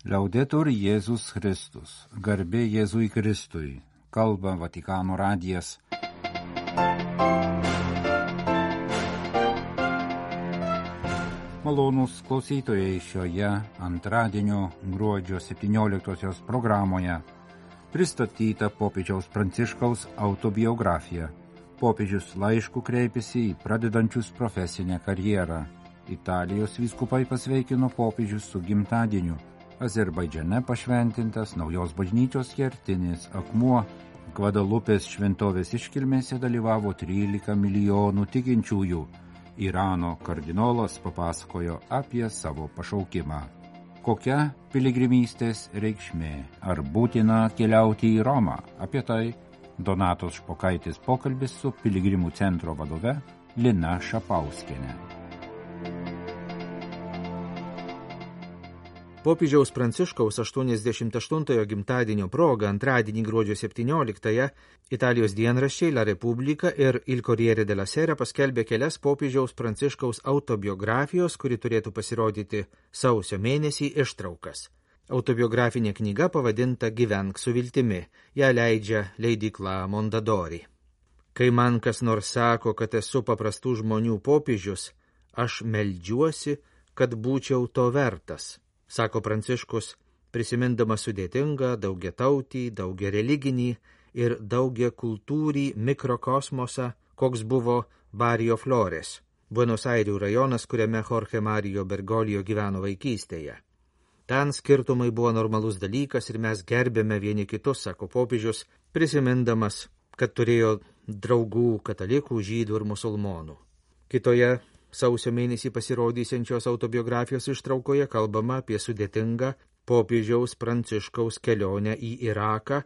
Laudetur Jėzus Kristus, garbė Jėzui Kristui, kalba Vatikano radijas. Malonūs klausytojai, šioje antradienio gruodžio 17 programoje pristatyta popiežiaus Pranciškaus autobiografija. Popiežius laišku kreipėsi į pradedančius profesinę karjerą. Italijos vyskupai pasveikino popiežius su gimtadieniu. Azerbaidžiane pašventintas naujos bažnyčios kertinis akmuo. Gvadalupės šventovės iškilmėse dalyvavo 13 milijonų tikinčiųjų. Irano kardinolas papasakojo apie savo pašaukimą. Kokia piligrimystės reikšmė? Ar būtina keliauti į Romą? Apie tai Donatos Špokaitis pokalbis su piligrimų centro vadove Lina Šapauskienė. Popiežiaus Pranciškaus 88-ojo gimtadienio proga antradienį gruodžio 17-ąją Italijos dienraščiai La Repubblica ir Il Corriere della Sera paskelbė kelias popiežiaus Pranciškaus autobiografijos, kuri turėtų pasirodyti sausio mėnesį, ištraukas. Autobiografinė knyga pavadinta Gyvenk su viltimi, ją leidžia leidykla Mondadori. Kai man kas nors sako, kad esu paprastų žmonių popiežius, aš meldžiuosi, kad būčiau to vertas, sako Pranciškus, prisimindamas sudėtingą, daugiatautį, daugiareliginį ir daugiakultūrį mikrokosmosą, koks buvo Barrio Flores, Buenos Airių rajonas, kuriame Jorge Mario Bergoglio gyveno vaikystėje. Ten skirtumai buvo normalus dalykas ir mes gerbėme vieni kitus, sako popiežius, prisimindamas, kad turėjo draugų katalikų, žydų ir musulmonų. Kitoje sausio mėnesį pasirodysiančios autobiografijos ištraukoje kalbama apie sudėtingą popiežiaus Pranciškaus kelionę į Iraką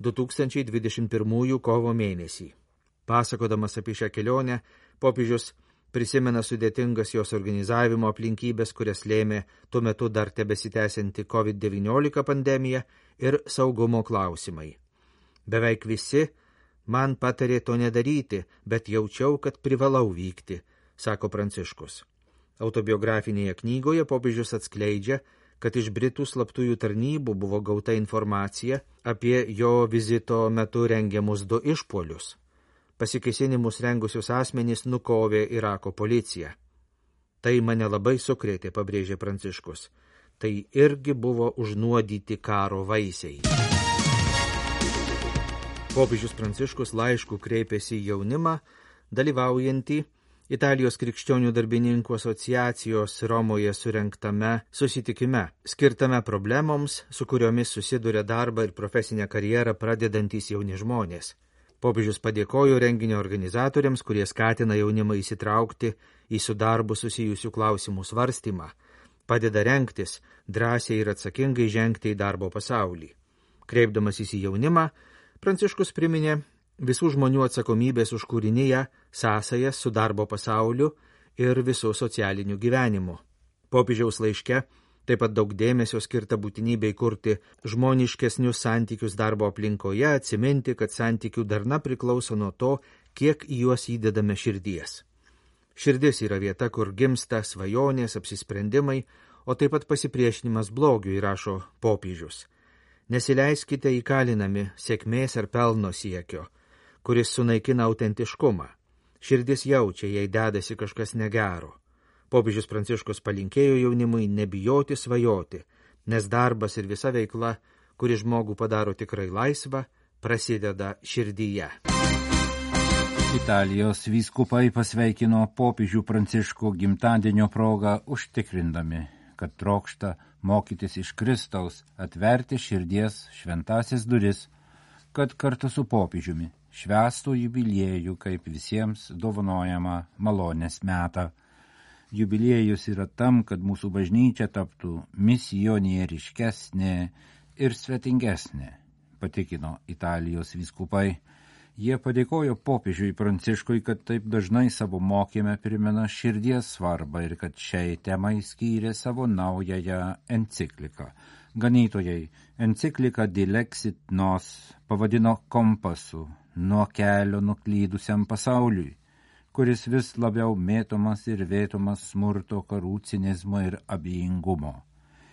2021 kovo mėnesį. Pasakodamas apie šią kelionę, popiežius prisimena sudėtingas jos organizavimo aplinkybės, kurias lėmė tuo metu dar tebesitęsianti COVID-19 pandemija ir saugumo klausimai. Beveik visi man patarė to nedaryti, bet jaučiau, kad privalau vykti, sako Pranciškus. Autobiografinėje knygoje popiežius atskleidžia, kad iš Britų slaptųjų tarnybų buvo gauta informacija apie jo vizito metu rengiamus 2 išpuolius. Pasikėsinimus rengusius asmenys nukovė Irako policija. Tai mane labai sukrėtė, pabrėžė Pranciškus. Tai irgi buvo užnuodyti karo vaisiai. Popiežius Pranciškus laišku kreipėsi į jaunimą, dalyvaujantį Italijos krikščionių darbininkų asociacijos Romoje surengtame susitikime, skirtame problemoms, su kuriomis susiduria darbą ir profesinę karjerą pradedantys jauni žmonės. Popiežius padėkojo renginio organizatoriams, kurie skatina jaunimą įsitraukti į su darbu susijusių klausimų svarstymą, padeda rengtis, drąsiai ir atsakingai žengti į darbo pasaulį. Kreipdamasis į jaunimą, Pranciškus priminė visų žmonių atsakomybės už kūriniją, sąsajas su darbo pasauliu ir visų socialiniu gyvenimu. Popiežiaus laiške taip pat daug dėmesio skirta būtinybei kurti žmoniškesnius santykius darbo aplinkoje, atsiminti, kad santykių darna priklauso nuo to, kiek į juos įdedame širdies. Širdis yra vieta, kur gimsta svajonės, apsisprendimai, o taip pat pasipriešinimas blogiui, rašo popiežius. Nesileiskite įkalinami sėkmės ar pelno siekio, kuris sunaikina autentiškumą. Širdis jaučia, jei dedasi kažkas negero. Popiežius Pranciškus palinkėjo jaunimui nebijoti svajoti, nes darbas ir visa veikla, kuri žmogų padaro tikrai laisvą, prasideda širdyje. Italijos vyskupai pasveikino popiežių Pranciškų gimtadienio progą, užtikrindami, kad trokšta mokytis iš Kristaus, atverti širdies šventasis duris, kad kartu su popiežiumi švęstų jubiliejų kaip visiems dovanojama malonės metą. Jubiliejus yra tam, kad mūsų bažnyčia taptų misionieriškesnė ir svetingesnė, patikino Italijos vyskupai. Jie padėkojo popiežiui Pranciškui, kad taip dažnai savo mokyme primena širdies svarbą ir kad šiai temai skyrė savo naująją encikliką. Ganytojai encikliką Dilexit Nos pavadino kompasu nuo kelio nuklydusiam pasauliui, kuris vis labiau mėtomas ir vėtomas smurto, karų, cinizmo ir abejingumo.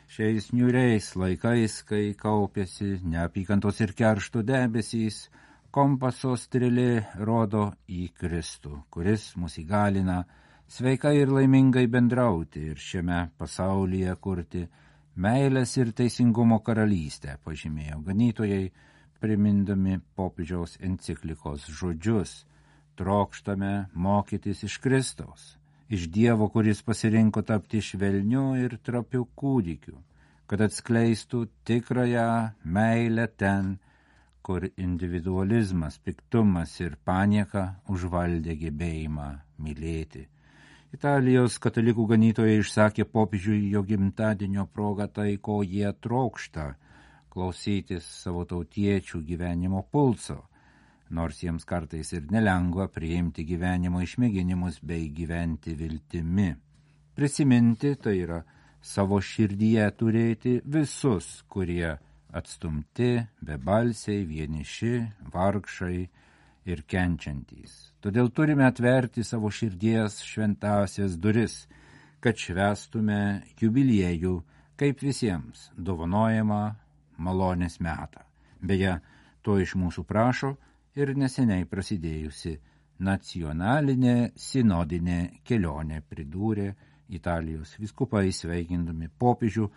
Šiais niūriais laikais, kai kaupėsi neapykantos ir keršto debesys, kompaso strėlė rodo į Kristų, kuris mus įgalina sveikai ir laimingai bendrauti ir šiame pasaulyje kurti meilės ir teisingumo karalystę, pažymėjo ganytojai, primindami popiežiaus enciklikos žodžius. Trokštame mokytis iš Kristaus, iš Dievo, kuris pasirinko tapti švelniu ir trapiu kūdikiu, kad atskleistų tikrąją meilę ten, kur individualizmas, piktumas ir panieka užvaldė gebėjimą mylėti. Italijos katalikų ganytojai išsakė popiežiui jo gimtadienio progą tai, ko jie trokšta – klausytis savo tautiečių gyvenimo pulso, nors jiems kartais ir nelengva priimti gyvenimo išmėginimus bei gyventi viltimi. Prisiminti, tai yra savo širdyje turėti visus, kurie atstumti, bebalsiai, vieniši, vargšai ir kenčiantys. Todėl turime atverti savo širdies šventąsias duris, kad švęstume jubiliejų kaip visiems dovanojamą malonės metą. Beje, to iš mūsų prašo ir neseniai prasidėjusi nacionalinė sinodinė kelionė, pridūrė Italijos vyskupai sveikindami popiežių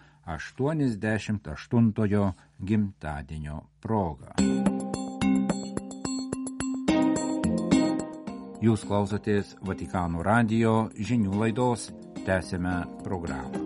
88-ojo gimtadienio progą. Jūs klausotės Vatikano radijo žinių laidos, tęsėme programą.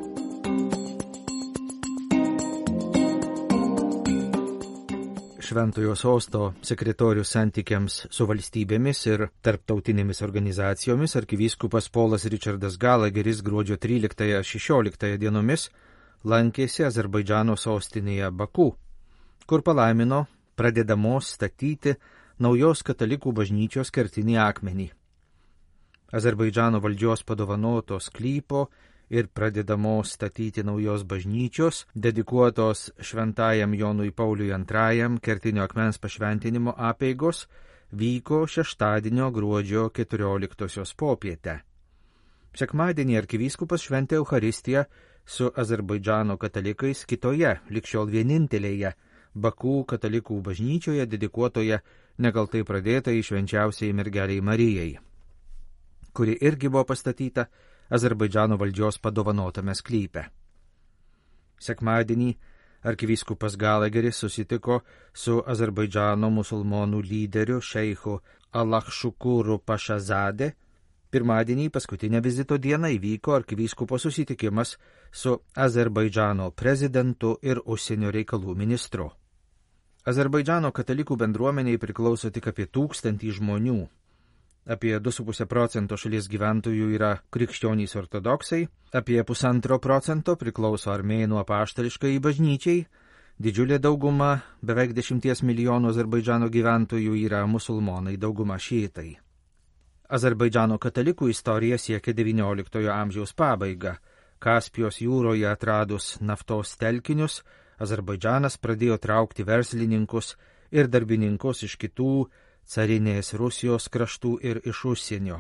Šventojo sosto sekretorius santykiams su valstybėmis ir tarptautinėmis organizacijomis arkivyskupas Polas Richardas Galageris gruodžio 13-16 dienomis lankėsi Azerbaidžano sostinėje Baku, kur palaimino pradedamos statyti naujos katalikų bažnyčios kertinį akmenį. Azerbaidžano valdžios padovanoto sklypo ir pradedamos statyti naujos bažnyčios, dedikuotos šventajam Jonui Pauliui II kertinio akmens pašventinimo apeigos, vyko šeštadienio gruodžio 14 popietę. Sekmadienį arkivyskupas šventė Eucharistiją su Azerbaidžano katalikais kitoje, likščiol vienintelėje, Baku katalikų bažnyčioje dedikuotoje nekaltai pradėtai švenčiausiai mergeliai Marijai, kuri irgi buvo pastatyta Azerbaidžano valdžios padovanotame sklype. Sekmadienį arkivyskupas Galageris susitiko su Azerbaidžano musulmonų lyderiu šeichu Alachšukuru Pašazade. Pirmadienį paskutinę vizito dieną įvyko arkivyskupo susitikimas su Azerbaidžano prezidentu ir užsienio reikalų ministru. Azerbaidžano katalikų bendruomeniai priklauso tik apie 1000 žmonių. Apie 2,5% šalies gyventojų yra krikščionys ortodoksai, apie 1,5% priklauso armėnų apaštališkai bažnyčiai, didžiulė dauguma, beveik 10 milijonų Azerbaidžano gyventojų yra musulmonai, dauguma šiitai. Azerbaidžano katalikų istorija siekia XIX amžiaus pabaigą. Kaspijos jūroje atradus naftos telkinius, Azerbaidžanas pradėjo traukti verslininkus ir darbininkus iš kitų carinės Rusijos kraštų ir iš užsienio.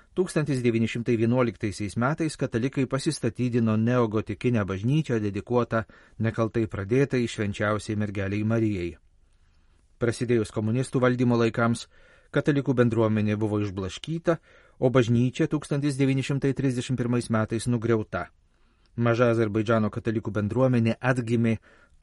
1911 metais katalikai pasistatydino neogotikinę bažnyčią dedikuotą nekaltai pradėtai švenčiausiai mergeliai Marijai. Prasidėjus komunistų valdymo laikams, katalikų bendruomenė buvo išblaškyta, o bažnyčia 1931 metais nugriauta. Maža Azerbaidžano katalikų bendruomenė atgimė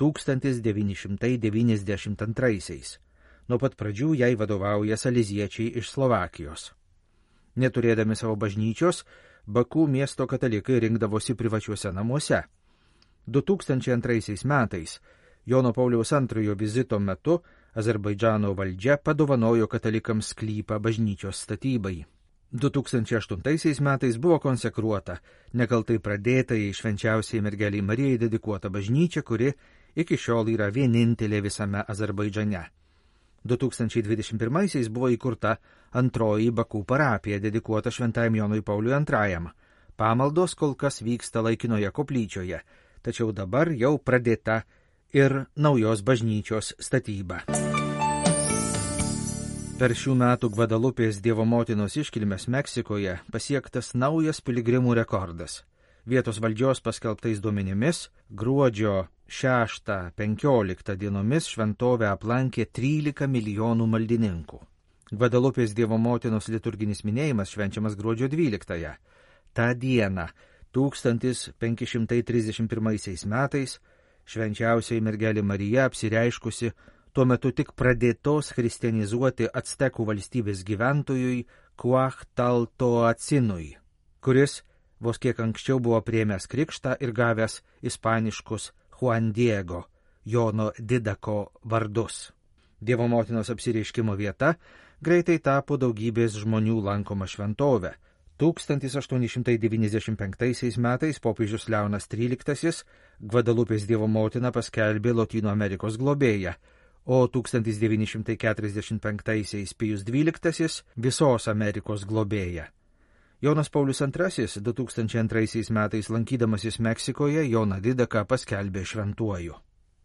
1992. Nuo pat pradžių jai vadovauja saleziečiai iš Slovakijos. Neturėdami savo bažnyčios, Baku miesto katalikai rinkdavosi privačiuose namuose. 2002 metais Jono Pauliaus II vizito metu Azerbaidžano valdžia padovanojo katalikams sklypą bažnyčios statybai. 2008 metais buvo konsekruota nekaltai pradėtai švenčiausiai mergeliai Marijai dedikuota bažnyčia, kuri iki šiol yra vienintelė visame Azerbaidžane. 2021 buvo įkurta antroji Baku parapija dedikuota šventajam Jonui Pauliui II. Pamaldos kol kas vyksta laikinoje koplyčioje, tačiau dabar jau pradėta ir naujos bažnyčios statyba. Per šių metų Gvadalupės Dievo motinos iškilmes Meksikoje pasiektas naujas piligrimų rekordas. Vietos valdžios paskelbtais duomenimis gruodžio 6-15 dienomis šventovę aplankė 13 milijonų maldininkų. Gvadalupės Dievo motinos liturginis minėjimas švenčiamas gruodžio 12. Ta diena 1531 metais švenčiausioji mergelė Marija apsireiškusi tuo metu tik pradėtos christianizuoti actekų valstybės gyventojui Cuauhtaltoacinui, kuris vos kiek anksčiau buvo priėmęs krikštą ir gavęs ispaniškus Juan Diego, Jono Didako vardus. Dievo motinos apsireiškimo vieta greitai tapo daugybės žmonių lankoma šventovė. 1895 metais popiežius Leonas XIII Gvadalupės Dievo motiną paskelbė Lotynų Amerikos globėja, o 1945 Pijus XII visos Amerikos globėja. Jonas Paulius II 2002 metais lankydamasis Meksikoje Joną Didaką paskelbė šventuoju.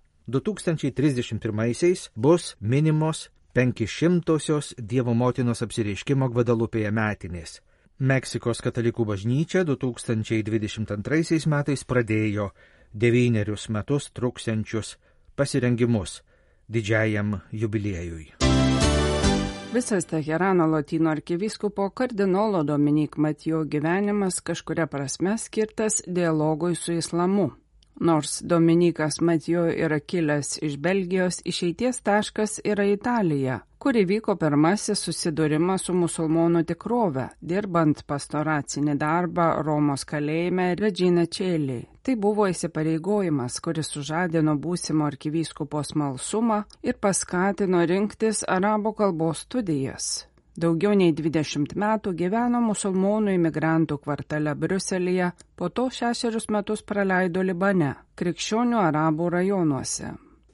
2031 bus minimos 500-osios Dievo motinos apsireiškimo Gvadalupėje metinės. Meksikos katalikų bažnyčia 2022 metais pradėjo 9 metus truksiančius pasirengimus didžiajam jubiliejui. Visas Teherano Lotynų arkivyskupo kardinolo Dominik Matijo gyvenimas kažkuria prasme skirtas dialogui su islamu. Nors Dominikas Matijo yra kilęs iš Belgijos, išeities taškas yra Italija, kur įvyko pirmasis susidūrimas su musulmonų tikrove, dirbant pastoracinį darbą Romos kalėjime Regina Coeli. Tai buvo įsipareigojimas, kuris sužadino būsimo arkivyskupo smalsumą ir paskatino rinktis arabų kalbos studijas. Daugiau nei 20 metų gyveno musulmonų imigrantų kvartale Briuselyje, po to 6 metus praleido Libane, krikščionių arabų rajonuose.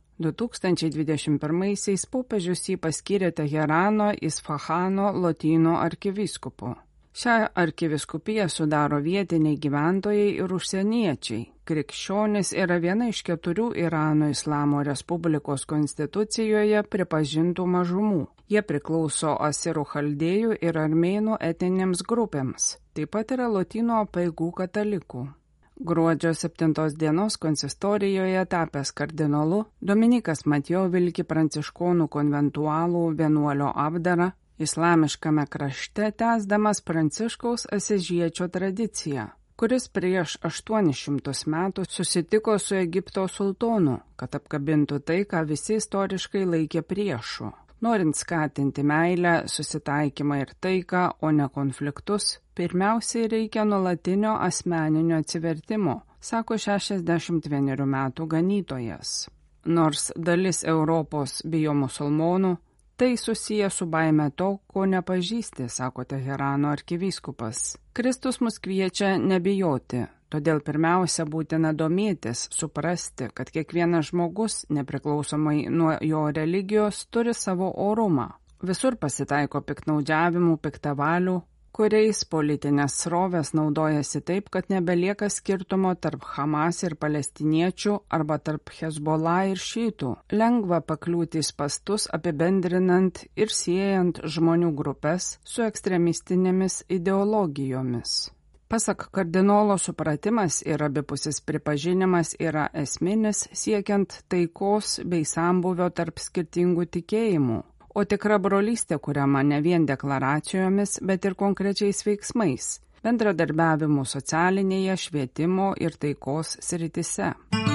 2021 popiežius jį paskyrė Teherano Isfahano Lotynų arkivyskupu. Šią arkiviskupiją sudaro vietiniai gyventojai ir užsieniečiai. Krikščionis yra viena iš 4 Irano Islamo Respublikos konstitucijoje pripažintų mažumų. Jie priklauso asirų chaldėjų ir armėnų etinėms grupėms. Taip pat yra lotynų apeigų katalikų. Gruodžio 7 dienos konsistorijoje tapęs kardinolu, Dominikas Matijo vilki pranciškonų konventualų vienuolio apdarą, islamiškame krašte tęsdamas Pranciškaus Asižiečio tradiciją, kuris prieš 800 metų susitiko su Egipto sultonu, kad apkabintų tai, ką visi istoriškai laikė priešu. Norint skatinti meilę, susitaikymą ir taiką, o ne konfliktus, pirmiausiai reikia nuolatinio asmeninio atsivertimo, sako 61 metų ganytojas. Nors dalis Europos bijo musulmonų, tai susiję su baime to, ko nepažįsti, sako Teherano arkivyskupas. Kristus mus kviečia nebijoti, todėl pirmiausia būtina domėtis, suprasti, kad kiekvienas žmogus, nepriklausomai nuo jo religijos, turi savo orumą. Visur pasitaiko piktnaudžiavimų, piktavalių, kuriais politinės srovės naudojasi taip, kad nebelieka skirtumo tarp Hamas ir palestiniečių arba tarp Hezbollah ir šytų. Lengva pakliūti į spastus apibendrinant ir siejant žmonių grupės su ekstremistinėmis ideologijomis. Pasak kardinolo, supratimas ir abipusis pripažinimas yra esminis siekiant taikos bei sambūvio tarp skirtingų tikėjimų. O tikra brolystė kuriama ne vien deklaracijomis, bet ir konkrečiais veiksmais, bendradarbiavimu socialinėje, švietimo ir taikos sritise.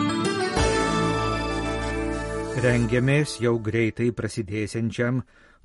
Rengiamės jau greitai prasidėsiančiam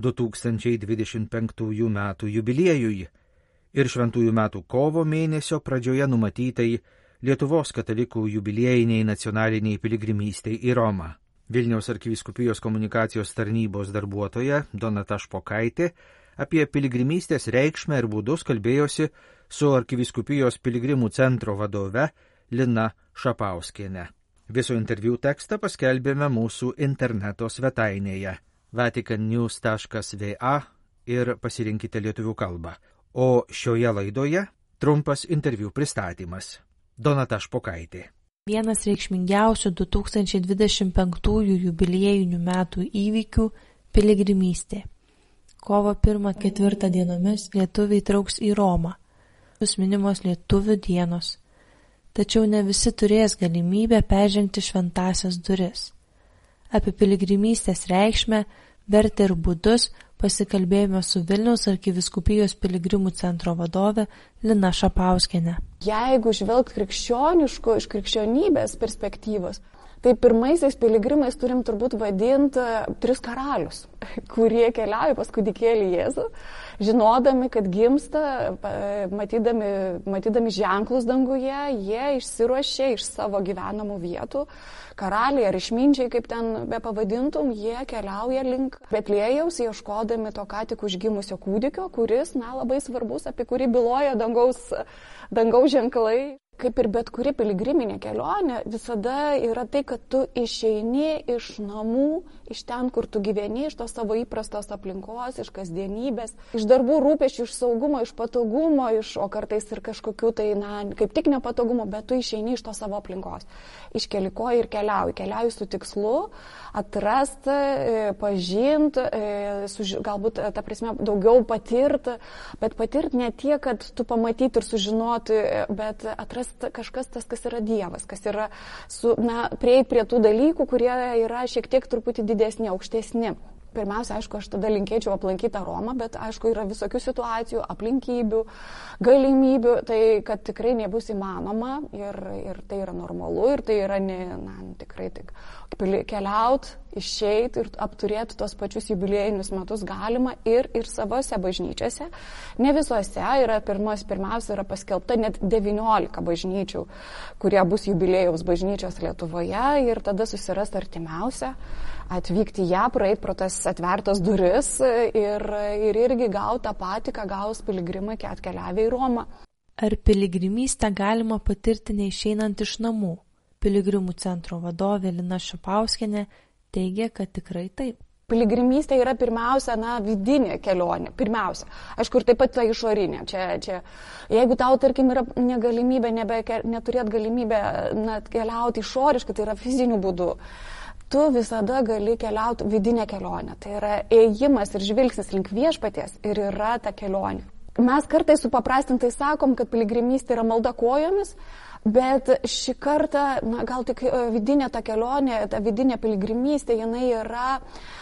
2025 metų jubiliejui ir šventųjų metų kovo mėnesio pradžioje numatytai Lietuvos katalikų jubiliejiniai nacionaliniai piligrimystei į Romą. Vilniaus arkivyskupijos komunikacijos tarnybos darbuotoja Donata Špokaitė apie piligrimystės reikšmę ir būdus kalbėjosi su arkivyskupijos piligrimų centro vadove Lina Šapauskiene. Viso interviu tekstą paskelbėme mūsų interneto svetainėje vaticannews.va ir pasirinkite lietuvių kalbą. O šioje laidoje trumpas interviu pristatymas. Donata Špokaitė. Vienas reikšmingiausių 2025 jubiliejinių metų įvykių – piligrimystė. Kovo 1-4 dienomis lietuviai trauks į Romą. Bus minimos lietuvių dienos. tačiau ne visi turės galimybę peržengti šventąsias duris. Apie piligrimystės reikšmę, vertę ir būdus pasikalbėjome su Vilniaus arkivyskupijos piligrimų centro vadove Lina Šapauskienė. Jeigu žvelgt iš krikščionybės perspektyvos, tai pirmaisiais piligrimais turim turbūt vadinti 3 karalius, kurie keliauja pas kūdikėlį Jėzų, žinodami, kad gimsta, matydami ženklus danguje, jie išsiruošė iš savo gyvenamų vietų. Karaliai ar išminčiai, kaip ten be pavadintum, jie keliauja link Betliejaus, ieškodami to ką tik užgimusio kūdikio, kuris, labai svarbus, apie kurį byloja dangaus ženklai. Kaip ir bet kuri piligriminė kelionė, visada yra tai, kad tu išeini iš namų, iš ten, kur tu gyveni, iš tos savo įprastos aplinkos, iš kasdienybės, iš darbų rūpesčių, iš saugumo, iš patogumo, o kartais ir kažkokių tai, kaip tik nepatogumo, bet tu išeini iš to savo aplinkos. Iškeli koją ir keliauji su tikslu atrasti, pažinti, galbūt, ta prasme, daugiau patirti, bet patirti ne tiek, kad tu pamatyti ir sužinoti, bet atrasti kažkas tas, kas yra Dievas, kas yra prieiti prie tų dalykų, kurie yra šiek tiek truputį didesni, aukštesni. Pirmiausia, aišku, aš tada linkėčiau aplankyti Romą, bet aišku, yra visokių situacijų, aplinkybių, galimybių, tai kad tikrai nebus įmanoma ir tai yra normalu ir tai yra tikrai tik keliaut, išeit ir apturėti tos pačius jubiliejinius metus galima ir savose bažnyčiose. Ne visose pirmiausia yra paskelbta net 19 bažnyčių, kurie bus jubiliejaus bažnyčios Lietuvoje ir tada susiras artimiausia, atvykti ją, praeit pro tas atvertas duris ir irgi gauti tą patį, ką gaus piligrimai atkeliavę į Romą. Ar piligrimystę galima patirti neišeinant iš namų? Piligrimų centro vadovė Lina Šapauskienė teigia, kad tikrai taip. Piligrimystė yra pirmiausia, vidinė kelionė. Pirmiausia. Aišku, ir taip pat ta išorinė. Čia. Jeigu tau, tarkim, yra negalimybė, neturėt galimybę keliauti išoriškai, tai yra fiziniu būdu, tu visada gali keliauti vidinę kelionę. Tai yra ėjimas ir žvilgsnis link viešpaties ir yra ta kelionė. Mes kartais supaprastintai sakom, kad piligrimystė yra malda kojomis, bet šį kartą, gal tik vidinė ta kelionė, ta vidinė piligrimystė, jinai yra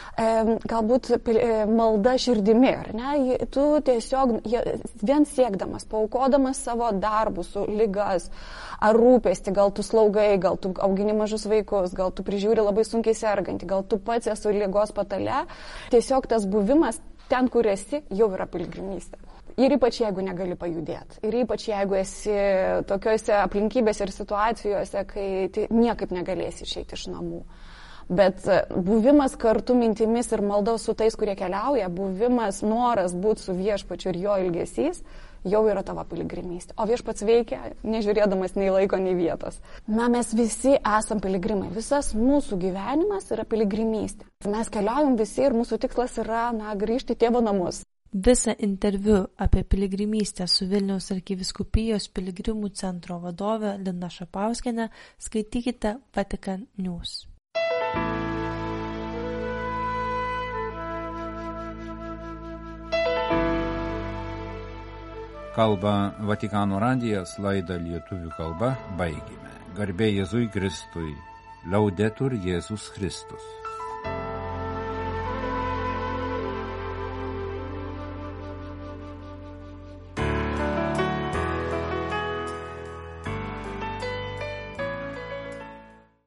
galbūt malda širdimi, ar ne? Tu tiesiog vien siekdamas, paaukodamas savo darbus, ligas ar rūpestį, gal tu slaugai, gal tu augini mažus vaikus, gal tu prižiūri labai sunkiai sergantį, gal tu pats esi ligos patale, tiesiog tas buvimas ten, kur esi, jau yra piligrimystė. Ir ypač jeigu negali pajudėti. Ir ypač jeigu esi tokiuose aplinkybėse ir situacijose, kai niekaip negalėsi išeiti iš namų. Bet buvimas kartu mintimis ir malda su tais, kurie keliauja, buvimas, noras būti su viešpačiu ir jo ilgesys, jau yra tavo piligrimystė. O viešpats veikia, nežiūrėdamas nei laiko, nei vietos. Mes visi esam piligrimai. Visas mūsų gyvenimas yra piligrimystė. Mes keliaujam visi ir mūsų tikslas yra grįžti į tėvo namus. Visą interviu apie piligrimystę su Vilniaus arkivyskupijos piligrimų centro vadove Lina Šapauskienė skaitykite Vatikan News. Kalba Vatikano radijas, laidą lietuvių kalba baigėme. Garbė Jėzui Kristui, Laudetur Jėzus Kristus.